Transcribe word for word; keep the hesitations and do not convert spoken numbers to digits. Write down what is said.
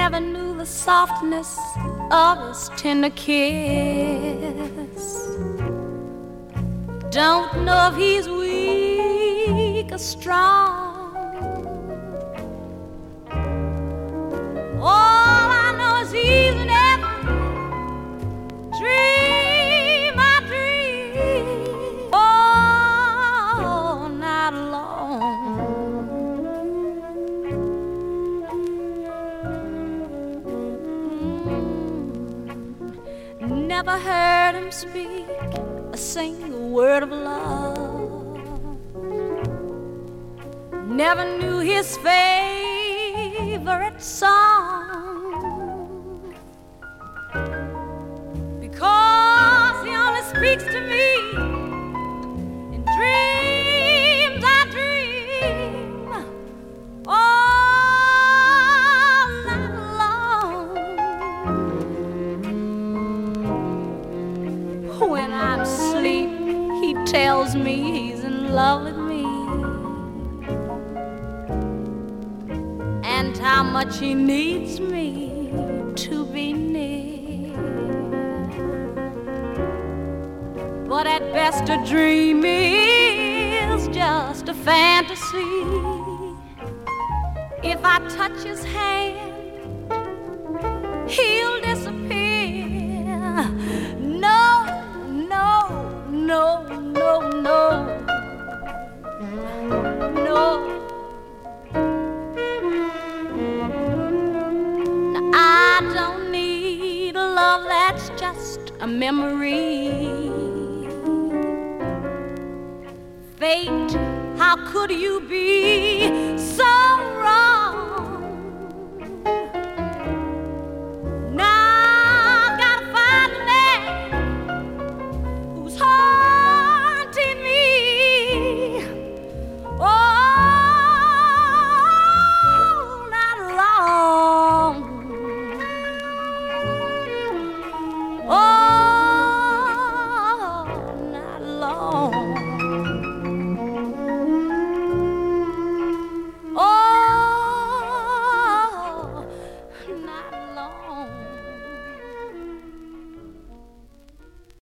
never knew the softness of his tender kiss. Don't know if he's weak or strong. All I know is he's never dream I dream all night long. Mm. Never heard him speak a single word of love. Never knew his favorite song, because he only speaks to me in dreams I dream all night long. When I'm asleep, he tells me he's in love with me, and how much he needs me to be near. But at best a dream is just a fantasy. If I touch his hand, he'll disappear. No, no, no, no, no, no. Now, I don't need a love that's just a memory. Fate, how could you be so wrong? Now I've got to find a man who's haunting me all night long, all night long.